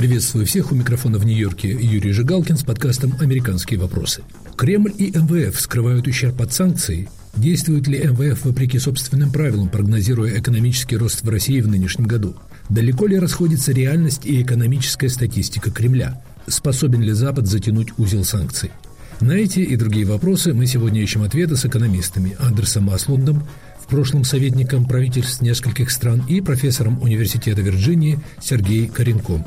Приветствую всех, у микрофона в Нью-Йорке Юрий Жигалкин с подкастом «Американские вопросы». Кремль и МВФ скрывают ущерб от санкций. Действует ли МВФ вопреки собственным правилам, прогнозируя экономический рост в России в нынешнем году? Далеко ли расходится реальность и экономическая статистика Кремля? Способен ли Запад затянуть узел санкций? На эти и другие вопросы мы сегодня ищем ответы с экономистами Андерсом Аслундом, в прошлом советником правительств нескольких стран, и профессором Университета Вирджинии Сергеем Коренком.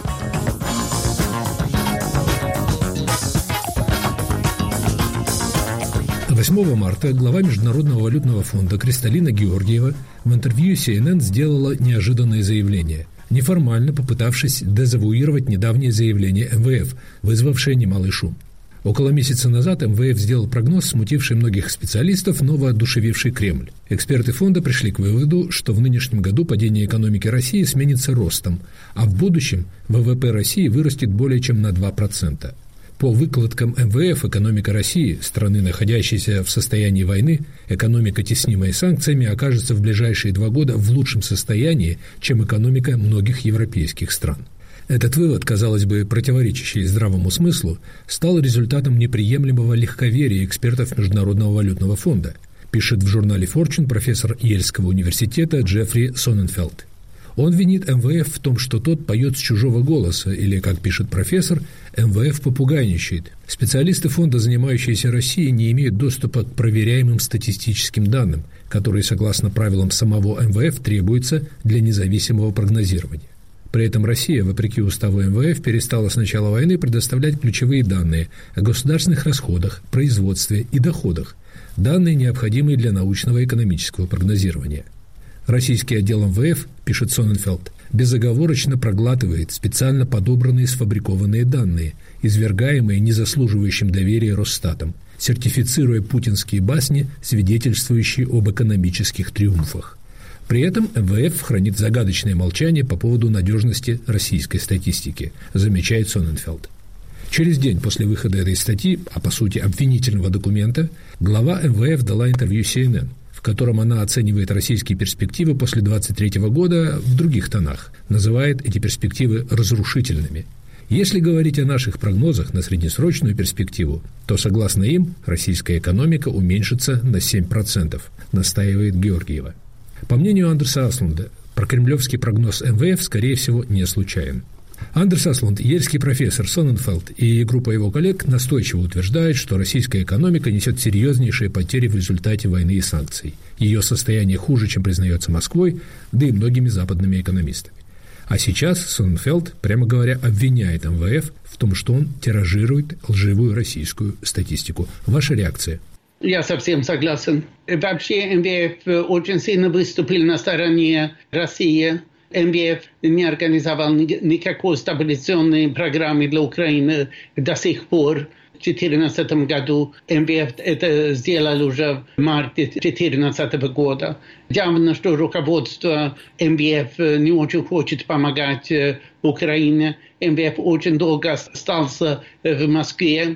– 8 марта глава Международного валютного фонда Кристалина Георгиева в интервью CNN сделала неожиданное заявление, неформально попытавшись дезавуировать недавнее заявление МВФ, вызвавшее немалый шум. Около месяца назад МВФ сделал прогноз, смутивший многих специалистов, но воодушевивший Кремль. Эксперты фонда пришли к выводу, что в нынешнем году падение экономики России сменится ростом, а в будущем ВВП России вырастет более чем на 2%. По выкладкам МВФ, экономика России, страны, находящейся в состоянии войны, экономика, теснимая санкциями, окажется в ближайшие 2 года в лучшем состоянии, чем экономика многих европейских стран. Этот вывод, казалось бы, противоречащий здравому смыслу, стал результатом неприемлемого легковерия экспертов Международного валютного фонда, пишет в журнале Fortune профессор Йельского университета Джеффри Соненфелд. Он винит МВФ в том, что тот поет с чужого голоса, или, как пишет профессор, МВФ попугайничает. Специалисты фонда, занимающиеся Россией, не имеют доступа к проверяемым статистическим данным, которые, согласно правилам самого МВФ, требуются для независимого прогнозирования. При этом Россия, вопреки уставу МВФ, перестала с начала войны предоставлять ключевые данные о государственных расходах, производстве и доходах, данные, необходимые для научного и экономического прогнозирования. Российский отдел МВФ, пишет Соненфелд, безоговорочно проглатывает специально подобранные сфабрикованные данные, извергаемые незаслуживающим доверия Росстатом, сертифицируя путинские басни, свидетельствующие об экономических триумфах. При этом МВФ хранит загадочное молчание по поводу надежности российской статистики, замечает Соненфелд. Через день после выхода этой статьи, а по сути обвинительного документа, глава МВФ дала интервью CNN, в котором она оценивает российские перспективы после 2023 года в других тонах, называет эти перспективы разрушительными. Если говорить о наших прогнозах на среднесрочную перспективу, то, согласно им, российская экономика уменьшится на 7%, настаивает Георгиева. По мнению Андерса Аслунда, прокремлевский прогноз МВФ, скорее всего, не случайен. Андерс Аслунд, йельский профессор Соненфелд и группа его коллег настойчиво утверждают, что российская экономика несет серьезнейшие потери в результате войны и санкций. Ее состояние хуже, чем признается Москвой, да и многими западными экономистами. А сейчас Соненфелд, прямо говоря, обвиняет МВФ в том, что он тиражирует лживую российскую статистику. Ваша реакция? Я совсем согласен. Вообще МВФ очень сильно выступил на стороне России. МВФ не организовал никакой стабилизационной программы для Украины до сих пор. В 2014 году МВФ это сделал уже в марте 2014 года. Явно, что руководство МВФ не очень хочет помогать Украине. МВФ очень долго остался в Москве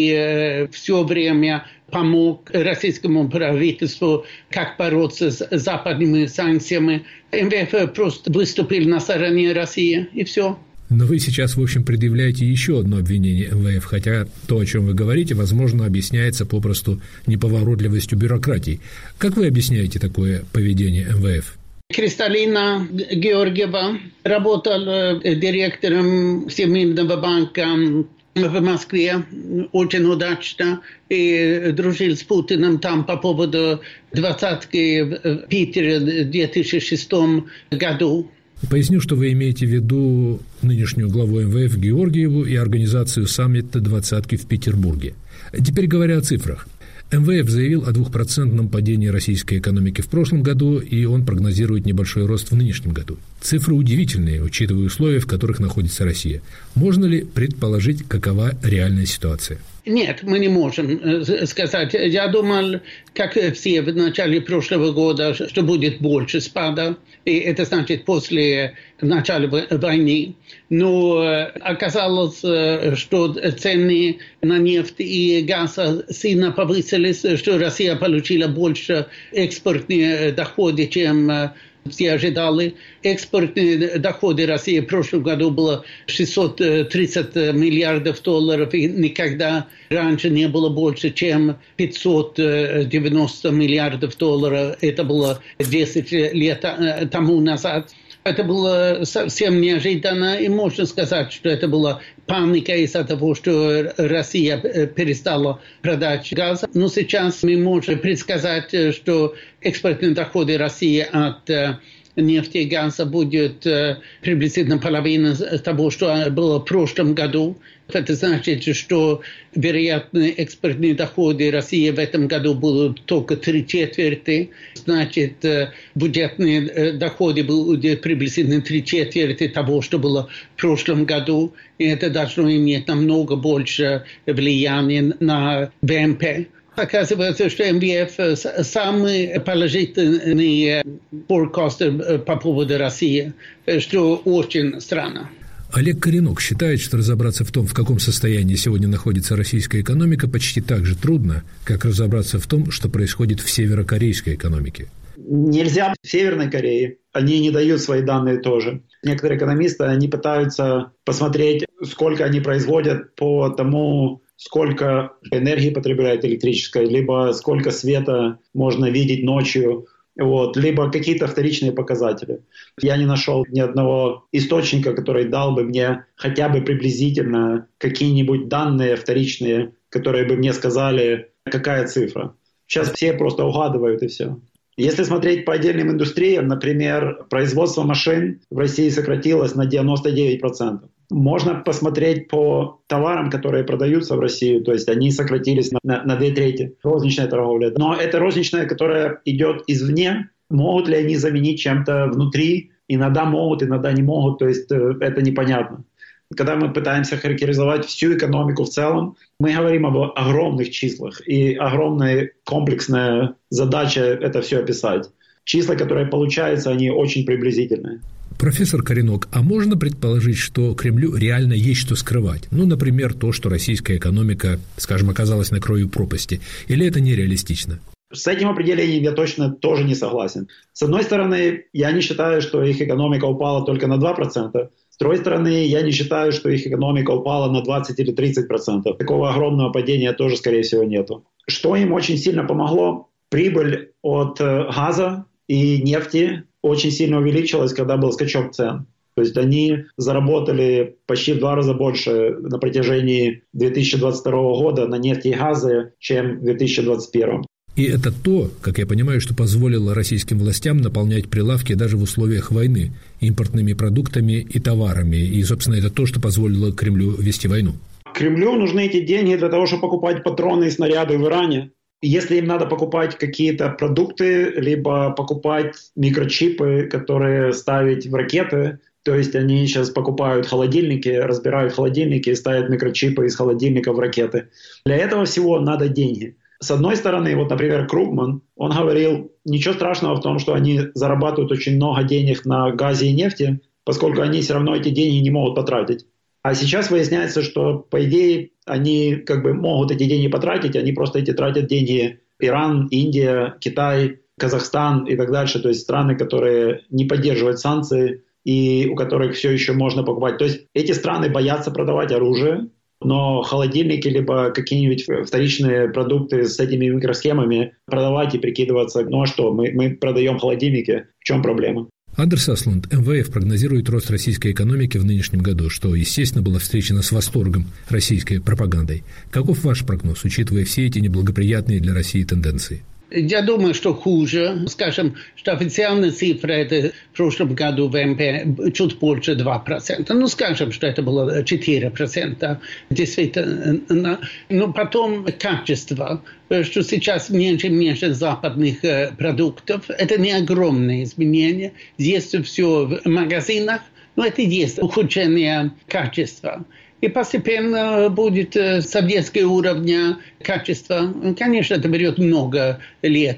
и все время помог российскому правительству, как бороться с западными санкциями. МВФ просто выступил на стороне России, и все. Но вы сейчас, в общем, предъявляете еще одно обвинение МВФ, хотя то, о чем вы говорите, возможно, объясняется попросту неповоротливостью бюрократии. Как вы объясняете такое поведение МВФ? Кристалина Георгиева работала директором Всемирного банка в Москве очень удачно и дружил с Путиным там по поводу двадцатки в Питере в 2006 году. Поясню, что вы имеете в виду нынешнюю главу МВФ Георгиеву и организацию саммита «Двадцатки» в Петербурге. Теперь говоря о цифрах. МВФ заявил о 2% падении российской экономики в прошлом году, и он прогнозирует небольшой рост в нынешнем году. Цифры удивительные, учитывая условия, в которых находится Россия. Можно ли предположить, какова реальная ситуация? Нет, мы не можем сказать. Я думал, как все в начале прошлого года, что будет больше спада. И это значит после начала войны. Но оказалось, что цены на нефть и газ сильно повысились, что Россия получила больше экспортные доходы, чем все ожидали. Экспортные доходы России в прошлом году было 630 миллиардов долларов, и никогда раньше не было больше, чем 590 миллиардов долларов. Это было 10 лет тому назад. Это было совсем неожиданно, и можно сказать, что это была паника из-за того, что Россия перестала продать газ. Но сейчас мы можем предсказать, что экспортные доходы России от нефти и газа будет приблизительно половина того, что было в прошлом году. Это значит, что, вероятно, экспортные доходы России в этом году будут только 3/4. Значит, бюджетные доходы будут приблизительно 3/4 того, что было в прошлом году. И это должно иметь намного больше влияния на ВМП. Оказывается, что МВФ самый положительный форкастер по поводу России, что очень странно. Олег Коренок считает, что разобраться в том, в каком состоянии сегодня находится российская экономика, почти так же трудно, как разобраться в том, что происходит в северокорейской экономике. Нельзя в Северной Корее. Они не дают свои данные тоже. Некоторые экономисты, они пытаются посмотреть, сколько они производят по тому, сколько энергии потребляет электрической, либо сколько света можно видеть ночью, либо какие-то вторичные показатели. Я не нашел ни одного источника, который дал бы мне хотя бы приблизительно какие-нибудь данные вторичные, которые бы мне сказали, какая цифра. Сейчас все просто угадывают и все. Если смотреть по отдельным индустриям, например, производство машин в России сократилось на 99%. Можно посмотреть по товарам, которые продаются в Россию, то есть они сократились на 2/3. Розничная торговля. Но это розничная, которая идет извне. Могут ли они заменить чем-то внутри? Иногда могут, иногда не могут, то есть это непонятно. Когда мы пытаемся характеризовать всю экономику в целом, мы говорим об огромных числах, и огромная комплексная задача это все описать. Числа, которые получаются, они очень приблизительные. Профессор Коренок, а можно предположить, что Кремлю реально есть что скрывать? Например, то, что российская экономика, скажем, оказалась на краю пропасти. Или это нереалистично? С этим определением я точно тоже не согласен. С одной стороны, я не считаю, что их экономика упала только на 2%. С другой стороны, я не считаю, что их экономика упала на 20 или 30%. Такого огромного падения тоже, скорее всего, нету. Что им очень сильно помогло? Прибыль от газа и нефти очень сильно увеличилась, когда был скачок цен. То есть они заработали почти в 2 раза больше на протяжении 2022 года на нефти и газе, чем в 2021. И это то, как я понимаю, что позволило российским властям наполнять прилавки даже в условиях войны импортными продуктами и товарами. И, собственно, это то, что позволило Кремлю вести войну. Кремлю нужны эти деньги для того, чтобы покупать патроны и снаряды в Иране. Если им надо покупать какие-то продукты, либо покупать микрочипы, которые ставить в ракеты, то есть они сейчас покупают холодильники, разбирают холодильники и ставят микрочипы из холодильника в ракеты. Для этого всего надо деньги. С одной стороны, например, Кругман, он говорил, ничего страшного в том, что они зарабатывают очень много денег на газе и нефти, поскольку они все равно эти деньги не могут потратить. А сейчас выясняется, что, по идее, они могут эти деньги потратить, они просто тратят деньги Иран, Индия, Китай, Казахстан и так дальше, то есть страны, которые не поддерживают санкции и у которых все еще можно покупать. То есть эти страны боятся продавать оружие, но холодильники либо какие-нибудь вторичные продукты с этими микросхемами продавать и прикидываться, а что, мы продаем холодильники, в чем проблема? Андерс Аслунд, МВФ прогнозирует рост российской экономики в нынешнем году, что, естественно, было встречено с восторгом российской пропагандой. Каков ваш прогноз, учитывая все эти неблагоприятные для России тенденции? Я думаю, что хуже. Скажем, что официальная цифра это в прошлом году ВМП чуть больше 2%. Скажем, что это было 4%. Действительно. Но потом качество, что сейчас меньше и меньше западных продуктов. Это не огромные изменения. Есть все в магазинах, но это есть ухудшение качества. И постепенно будет советского уровня качества. Конечно, это берет много лет.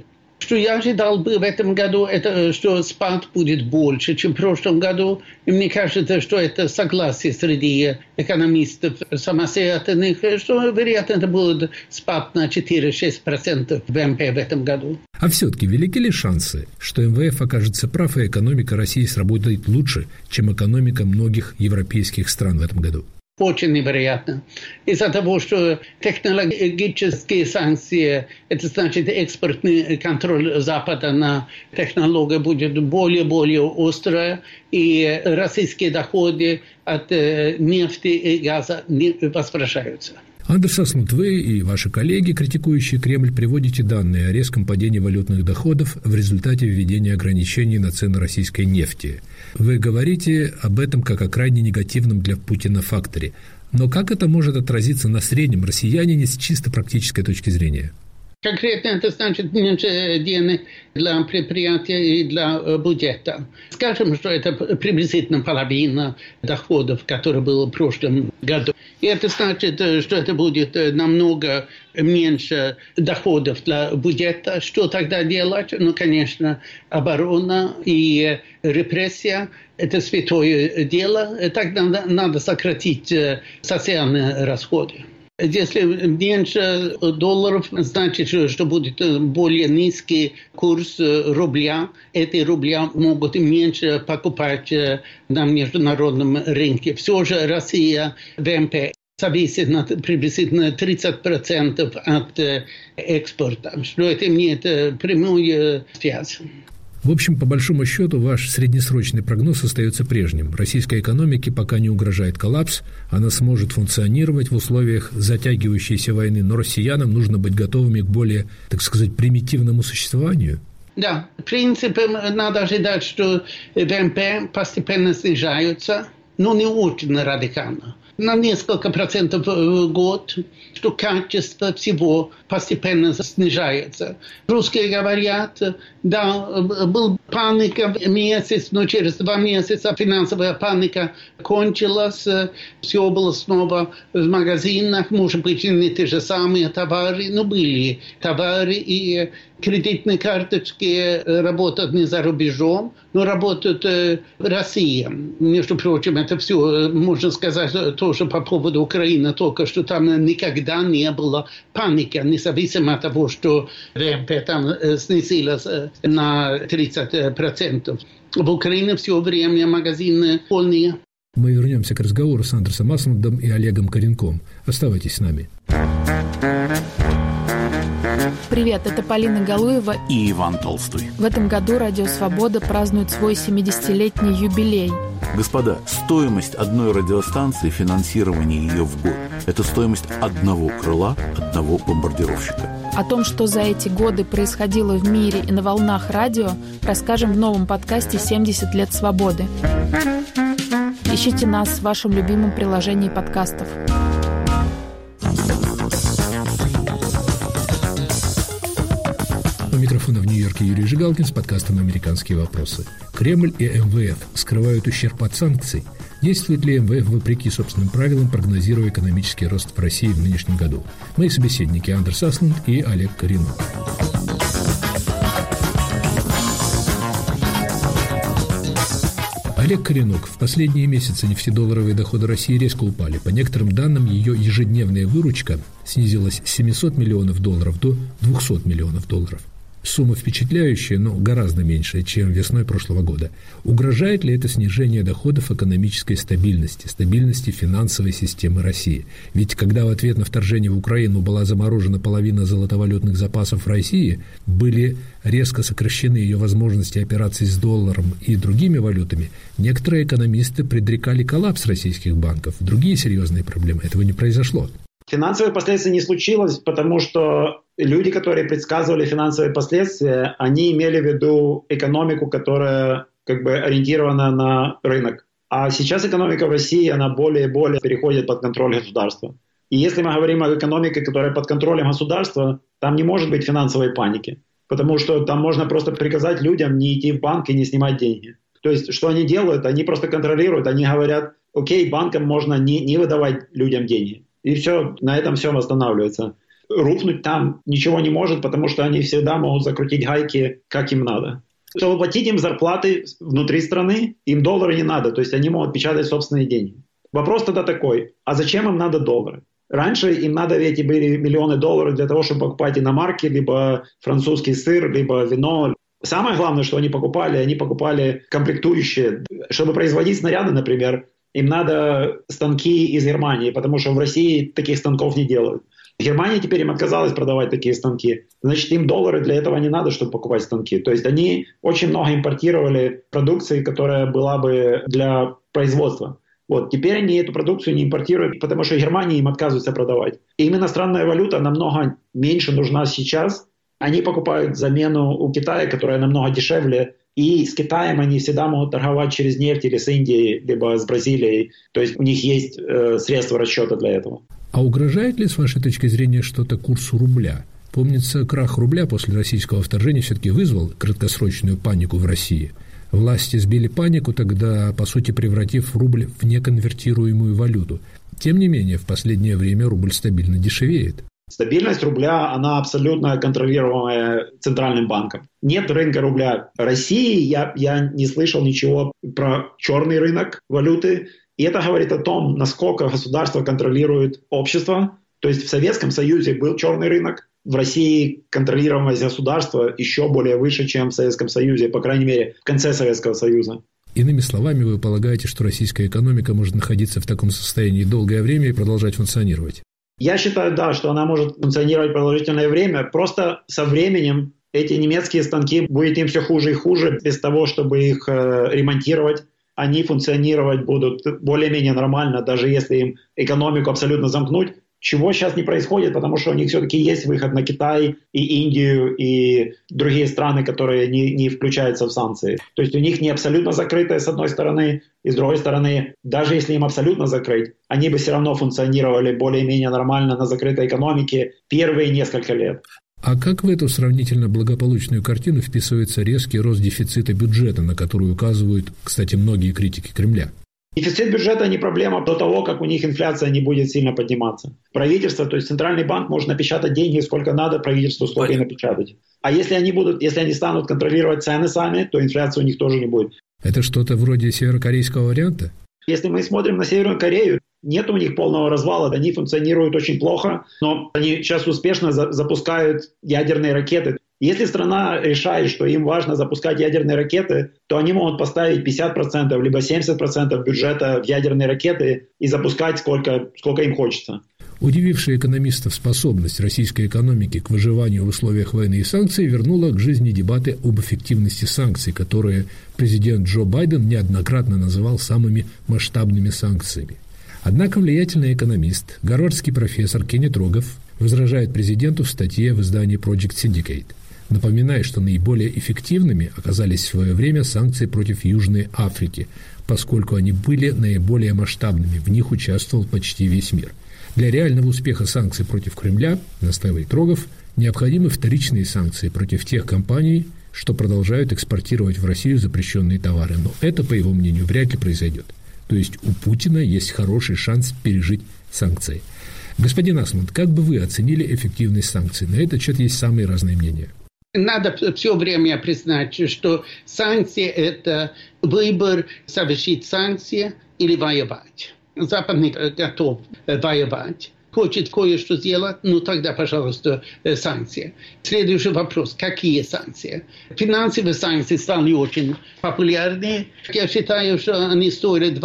Что я ожидал бы в этом году, это что спад будет больше, чем в прошлом году. И мне кажется, что это согласие среди экономистов самостоятельных, что, вероятно, это будет спад на 4-6% ВМП в этом году. А все-таки велики ли шансы, что МВФ окажется прав, и экономика России сработает лучше, чем экономика многих европейских стран в этом году? Очень невероятно. Из-за того, что технологические санкции, это значит экспортный контроль Запада на технологии будет более острый, и российские доходы от нефти и газа не возвращаются. Андерс Аслунд, вы и ваши коллеги, критикующие Кремль, приводите данные о резком падении валютных доходов в результате введения ограничений на цены российской нефти. Вы говорите об этом как о крайне негативном для Путина факторе. Но как это может отразиться на среднем россиянине с чисто практической точки зрения? Конкретно это значит меньше денег для предприятия и для бюджета. Скажем, что это приблизительно половина доходов, которые было в прошлом году. И это значит, что это будет намного меньше доходов для бюджета. Что тогда делать? Ну, конечно, оборона и репрессия – это святое дело. Тогда надо сократить социальные расходы. Если меньше долларов, значит, что будет более низкий курс рубля. Эти рубля могут меньше покупать на международном рынке. Все же Россия, ВМП, зависит на приблизительно 30% от экспорта, что это имеет прямую связь. В общем, по большому счету, ваш среднесрочный прогноз остается прежним. Российской экономике пока не угрожает коллапс, она сможет функционировать в условиях затягивающейся войны, но россиянам нужно быть готовыми к более, так сказать, примитивному существованию. Да, в принципе, надо ожидать, что ВМП постепенно снижаются, но не очень радикально. На несколько процентов в год, что качество всего постепенно снижается. Русские говорят, да, была паника месяц, но через 2 месяца финансовая паника кончилась, все было снова в магазинах, может быть, не те же самые товары, но были товары, и кредитные карточки работают не за рубежом, но работают в России. Между прочим, это все, можно сказать, тоже по поводу Украины, только что там никогда не было паники, независимо от того, что ВМП там снизилось на 30%. В Украине все время магазины полные. Мы вернемся к разговору с Андерсом Аслундом и Олегом Коренком. Оставайтесь с нами. Привет, это Полина Галуева и Иван Толстой. В этом году Радио Свобода празднует свой 70-летний юбилей. Господа, стоимость одной радиостанции, финансирование ее в год – это стоимость одного крыла, одного бомбардировщика. О том, что за эти годы происходило в мире и на волнах радио, расскажем в новом подкасте «70 лет свободы». Ищите нас в вашем любимом приложении подкастов. У микрофона в Нью-Йорке Юрий Жигалкин с подкастом «Американские вопросы». Кремль и МВФ скрывают ущерб от санкций. Действует ли МВФ вопреки собственным правилам, прогнозируя экономический рост в России в нынешнем году? Мои собеседники Андерс Аслунд и Олег Коренок. Олег Коренок. В последние месяцы нефтедолларовые доходы России резко упали. По некоторым данным, ее ежедневная выручка снизилась с $700 миллионов до $200 миллионов. Сумма впечатляющая, но гораздо меньшая, чем весной прошлого года. Угрожает ли это снижение доходов экономической стабильности финансовой системы России? Ведь когда в ответ на вторжение в Украину была заморожена половина золотовалютных запасов России, были резко сокращены ее возможности операций с долларом и другими валютами, некоторые экономисты предрекали коллапс российских банков. Другие серьезные проблемы. Этого не произошло. Финансовых последствий не случилось, потому что люди, которые предсказывали финансовые последствия, они имели в виду экономику, которая ориентирована на рынок. А сейчас экономика в России, она более и более переходит под контроль государства. И если мы говорим о экономике, которая под контролем государства, там не может быть финансовой паники. Потому что там можно просто приказать людям не идти в банк и не снимать деньги. То есть, что они делают? Они просто контролируют, они говорят, окей, банкам можно не выдавать людям деньги. И все, на этом все восстанавливается. рухнуть там ничего не может, потому что они всегда могут закрутить гайки, как им надо. Чтобы платить им зарплаты внутри страны, им доллары не надо, то есть они могут печатать собственные деньги. Вопрос тогда такой, а зачем им надо доллары? Раньше им надо ведь и были миллионы долларов для того, чтобы покупать иномарки, либо французский сыр, либо вино. Самое главное, что они покупали комплектующие. Чтобы производить снаряды, например, им надо станки из Германии, потому что в России таких станков не делают. Германия теперь им отказалась продавать такие станки. Значит, им доллары для этого не надо, чтобы покупать станки. То есть они очень много импортировали продукции, которая была бы для производства. Вот. Теперь они эту продукцию не импортируют, потому что Германия им отказывается продавать. И им иностранная валюта намного меньше нужна сейчас. Они покупают замену у Китая, которая намного дешевле. И с Китаем они всегда могут торговать через нефть или с Индией, либо с Бразилией. То есть у них есть средства расчета для этого. А угрожает ли, с вашей точки зрения, что-то курсу рубля? Помнится, крах рубля после российского вторжения все-таки вызвал краткосрочную панику в России. Власти сбили панику, тогда, по сути, превратив рубль в неконвертируемую валюту. Тем не менее, в последнее время рубль стабильно дешевеет. Стабильность рубля, она абсолютно контролируемая Центральным банком. Нет рынка рубля в России. Я не слышал ничего про черный рынок валюты. И это говорит о том, насколько государство контролирует общество. То есть в Советском Союзе был черный рынок. В России контролируемость государства еще более выше, чем в Советском Союзе, по крайней мере, в конце Советского Союза. Иными словами, вы полагаете, что российская экономика может находиться в таком состоянии долгое время и продолжать функционировать? Я считаю, да, что она может функционировать продолжительное время. Просто со временем эти немецкие станки будет им все хуже и хуже. Без того, чтобы их ремонтировать, они функционировать будут более-менее нормально, даже если им экономику абсолютно замкнуть. Чего сейчас не происходит, потому что у них все-таки есть выход на Китай и Индию и другие страны, которые не включаются в санкции. То есть у них не абсолютно закрытые с одной стороны, и с другой стороны, даже если им абсолютно закрыть, они бы все равно функционировали более-менее нормально на закрытой экономике первые несколько лет. А как в эту сравнительно благополучную картину вписывается резкий рост дефицита бюджета, на который указывают, кстати, многие критики Кремля? Дефицит бюджета не проблема до того, как у них инфляция не будет сильно подниматься. Правительство, то есть Центральный банк может напечатать деньги сколько надо, правительству столько и напечатать. А если они станут контролировать цены сами, то инфляции у них тоже не будет. Это что-то вроде северокорейского варианта? Если мы смотрим на Северную Корею, нет у них полного развала, они функционируют очень плохо, но они сейчас успешно запускают ядерные ракеты. Если страна решает, что им важно запускать ядерные ракеты, то они могут поставить 50% либо 70% бюджета в ядерные ракеты и запускать сколько им хочется. Удивившая экономистов способность российской экономики к выживанию в условиях войны и санкций вернула к жизни дебаты об эффективности санкций, которые президент Джо Байден неоднократно называл самыми масштабными санкциями. Однако влиятельный экономист, гарвардский профессор Кеннет Рогов возражает президенту в статье в издании Project Syndicate, напоминая, что наиболее эффективными оказались в свое время санкции против Южной Африки, поскольку они были наиболее масштабными, в них участвовал почти весь мир. Для реального успеха санкций против Кремля, настаивает Рогов, необходимы вторичные санкции против тех компаний, что продолжают экспортировать в Россию запрещенные товары. Но это, по его мнению, вряд ли произойдет. То есть у Путина есть хороший шанс пережить санкции. Господин Асмунд, как бы вы оценили эффективность санкций? На этот счет есть самые разные мнения. Надо все время признать, что санкции – это выбор совершить санкции или воевать. Запад не готов воевать. Хочет кое-что сделать, ну тогда, пожалуйста, санкции. Следующий вопрос. Какие санкции? Финансовые санкции стали очень популярны. Я считаю, что они стоили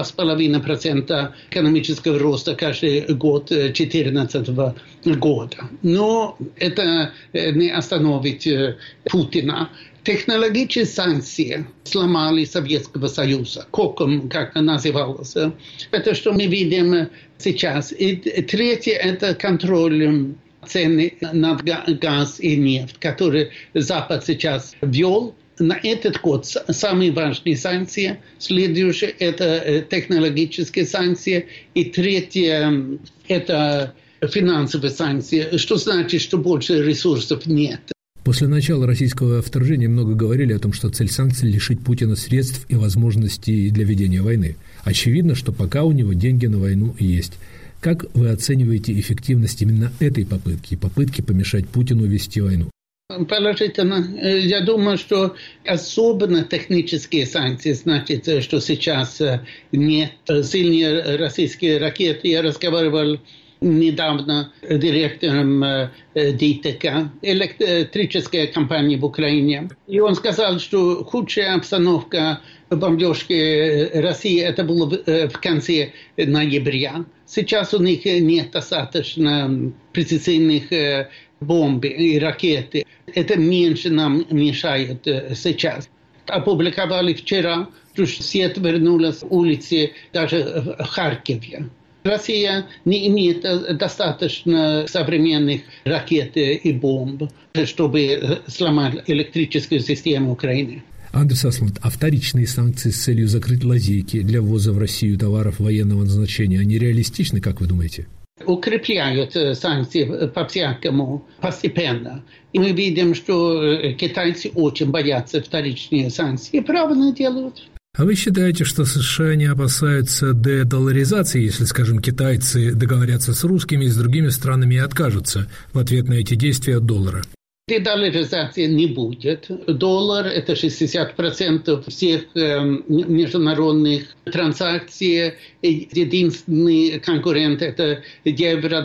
2,5% экономического роста каждый год 2014 года. Но это не остановит Путина. Технологические санкции сломали Советского Союза, КОКом, как называлось. Это что мы видим сейчас. И третье – это контроль цены на газ и нефть, который Запад сейчас ввел. На этот год самые важные санкции. Следующее – это технологические санкции. И третье – это финансовые санкции, что значит, что больше ресурсов нет. После начала российского вторжения много говорили о том, что цель санкций – лишить Путина средств и возможностей для ведения войны. Очевидно, что пока у него деньги на войну есть. Как вы оцениваете эффективность именно этой попытки помешать Путину вести войну? Положительно. Я думаю, что особенно технические санкции, значит, что сейчас нет сильные российские ракеты. Я разговаривал недавно с директором ДТЭКа, электрической компании в Украине. И он сказал, что худшая обстановка бомбежки России это было в конце ноября. Сейчас у них нет достаточно прецизийных бомб и ракет. Это меньше нам мешает сейчас. Опубликовали вчера, что свет вернулся с улицы даже в Харькове. Россия не имеет достаточно современных ракет и бомб, чтобы сломать электрическую систему Украины. Андрей Аслунд, а вторичные санкции с целью закрыть лазейки для ввоза в Россию товаров военного назначения, они реалистичны, как вы думаете? Укрепляют санкции по-всякому, постепенно. И мы видим, что китайцы очень боятся вторичные санкции. И правильно делают. А вы считаете, что США не опасаются дедолларизации, если, скажем, китайцы договорятся с русскими и с другими странами и откажутся в ответ на эти действия от доллара? Дедолларизации не будет. Доллар – это 60% всех международных транзакций. Единственный конкурент – это евро,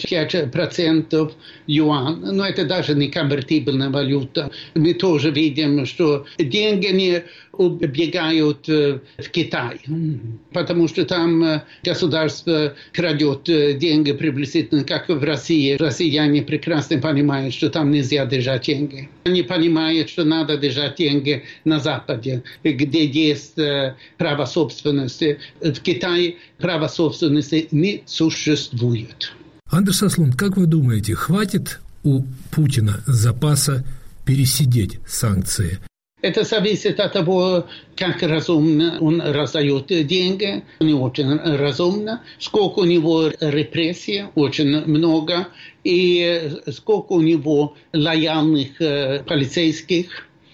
25%, юань. Но это даже не конвертибельная валюта. Мы тоже видим, что деньги не убегают в Китай, потому что там государство крадет деньги приблизительно как в России. Россияне прекрасно понимают, что там нельзя держать деньги. Они понимают, что надо держать деньги на Западе, где есть право собственности. В Китае права собственности не существует. Андрей Аслунд, как вы думаете, хватит у Путина запаса пересидеть санкции? Это зависит от того, как разумно он раздает деньги, не очень разумно, сколько у него репрессий, очень много, и сколько у него лояльных полицейских,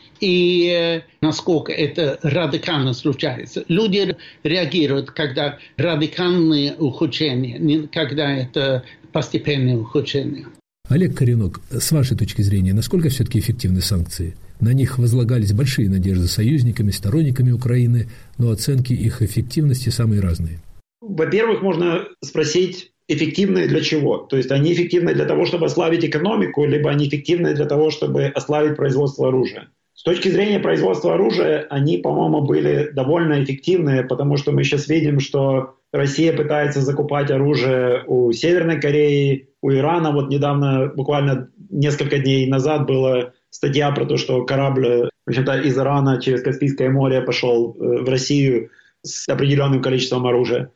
и насколько это радикально случается. Люди реагируют, когда радикальные ухудшения, не когда это постепенное ухудшение. Олег Коренок, с вашей точки зрения, насколько все-таки эффективны санкции? На них возлагались большие надежды союзниками, сторонниками Украины, но оценки их эффективности самые разные. Во-первых, можно спросить, эффективны для чего? То есть они эффективны для того, чтобы ослабить экономику, либо они эффективны для того, чтобы ослабить производство оружия? С точки зрения производства оружия, они, по-моему, были довольно эффективны, потому что мы сейчас видим, что Россия пытается закупать оружие у Северной Кореи, у Ирана. Вот недавно, буквально несколько дней назад, была статья про то, что корабль, в общем-то, из Ирана через Каспийское море пошел в Россию с определенным количеством оружия.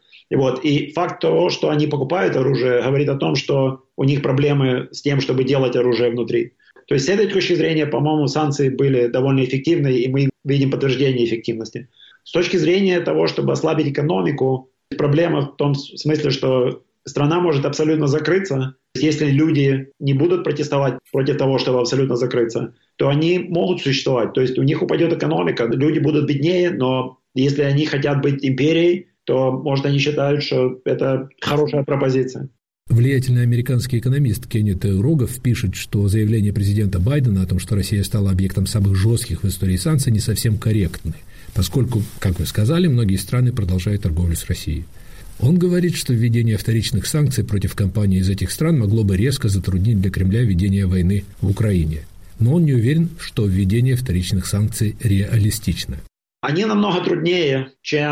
И факт того, что они покупают оружие, говорит о том, что у них проблемы с тем, чтобы делать оружие внутри. То есть с этой точки зрения, по-моему, санкции были довольно эффективны, и мы видим подтверждение эффективности. С точки зрения того, чтобы ослабить экономику, проблема в том смысле, что страна может абсолютно закрыться. Если люди не будут протестовать против того, чтобы абсолютно закрыться, то они могут существовать. То есть у них упадет экономика, люди будут беднее, но если они хотят быть империей, то, может, они считают, что это хорошая пропозиция. Влиятельный американский экономист Кеннет Рогов пишет, что заявление президента Байдена о том, что Россия стала объектом самых жестких в истории санкций, не совсем корректны, поскольку, как вы сказали, многие страны продолжают торговлю с Россией. Он говорит, что введение вторичных санкций против компаний из этих стран могло бы резко затруднить для Кремля ведение войны в Украине. Но он не уверен, что введение вторичных санкций реалистично. Они намного труднее,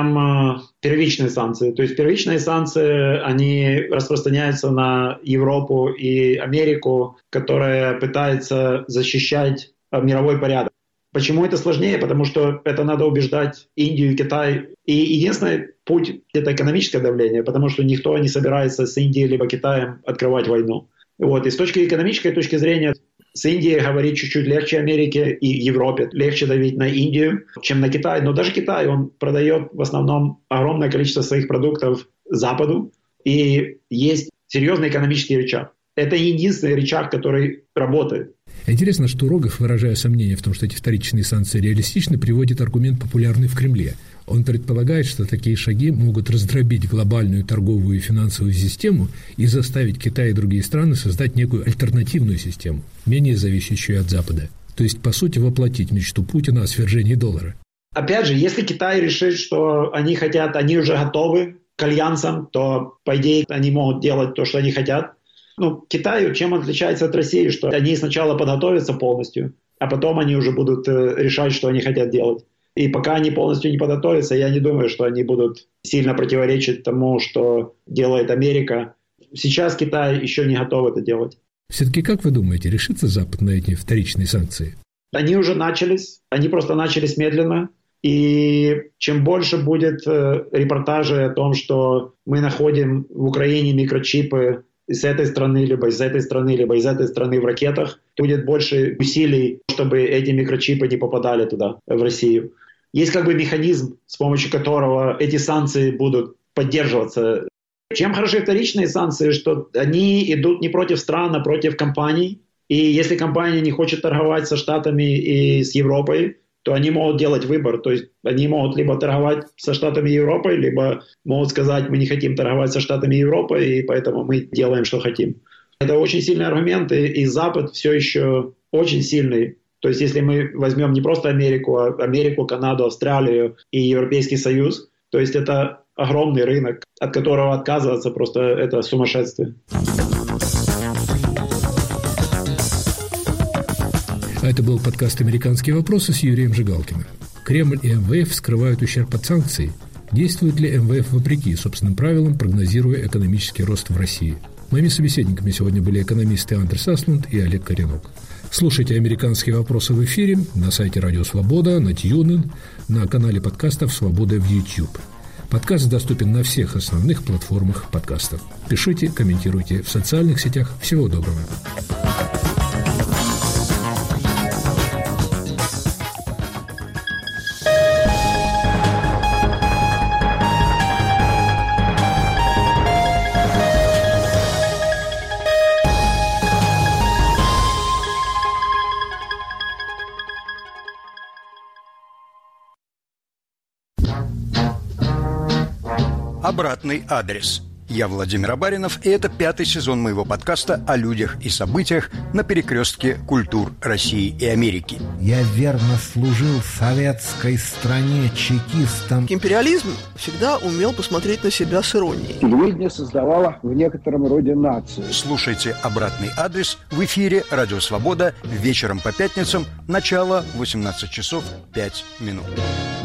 чем первичные санкции. То есть первичные санкции, они распространяются на Европу и Америку, которая пытается защищать мировой порядок. Почему это сложнее? Потому что это надо убеждать Индию и Китай. И единственный путь – это экономическое давление, потому что никто не собирается с Индией либо Китаем открывать войну. И с экономической точки зрения с Индией говорить чуть-чуть легче Америке и Европе. Легче давить на Индию, чем на Китай. Но даже Китай, он продает в основном огромное количество своих продуктов Западу. И есть серьезный экономический рычаг. это единственный рычаг, который работает. Интересно, что Рогов, выражая сомнение в том, что эти вторичные санкции реалистичны, приводит аргумент, популярный в Кремле. Он предполагает, что такие шаги могут раздробить глобальную торговую и финансовую систему и заставить Китай и другие страны создать некую альтернативную систему, менее зависящую от Запада. То есть, по сути, воплотить мечту Путина о свержении доллара. Опять же, если Китай решит, что они уже готовы к альянсам, то, по идее, они могут делать то, что они хотят. Китай, чем он отличается от России, что они сначала подготовятся полностью, а потом они уже будут решать, что они хотят делать. И пока они полностью не подготовятся, я не думаю, что они будут сильно противоречить тому, что делает Америка. Сейчас Китай еще не готов это делать. Все-таки, как вы думаете, решится Запад на эти вторичные санкции? Они уже начались, они просто начались медленно. И чем больше будет репортажей о том, что мы находим в Украине микрочипы из этой страны, либо из этой страны, либо из этой страны в ракетах, будет больше усилий, чтобы эти микрочипы не попадали туда, в Россию. Есть механизм, с помощью которого эти санкции будут поддерживаться. Чем хороши вторичные санкции, что они идут не против стран, а против компаний. И если компания не хочет торговать со Штатами и с Европой, то они могут делать выбор. То есть они могут либо торговать со Штатами и Европой, либо могут сказать, мы не хотим торговать со Штатами и Европой, и поэтому мы делаем, что хотим. Это очень сильный аргумент, и Запад все еще очень сильный. То есть если мы возьмем не просто Америку, а Америку, Канаду, Австралию и Европейский Союз, то есть это огромный рынок, от которого отказываться просто это сумасшествие. А это был подкаст «Американские вопросы» с Юрием Жигалкиным. Кремль и МВФ скрывают ущерб от санкций. Действует ли МВФ вопреки собственным правилам, прогнозируя экономический рост в России? Моими собеседниками сегодня были экономисты Андерс Аслунд и Олег Коренок. Слушайте «Американские вопросы» в эфире на сайте Радио Свобода, на TuneIn, на канале подкастов «Свобода» в YouTube. Подкаст доступен на всех основных платформах подкастов. Пишите, комментируйте в социальных сетях. Всего доброго. Обратный адрес. Я Владимир Абаринов, и это 5-й сезон моего подкаста о людях и событиях на перекрестке культур России и Америки. Я верно служил советской стране чекистом. Империализм всегда умел посмотреть на себя с иронией. Телевидение создавало в некотором роде нацию. Слушайте «Обратный адрес» в эфире «Радио Свобода» вечером по пятницам, начало 18 часов 5 минут.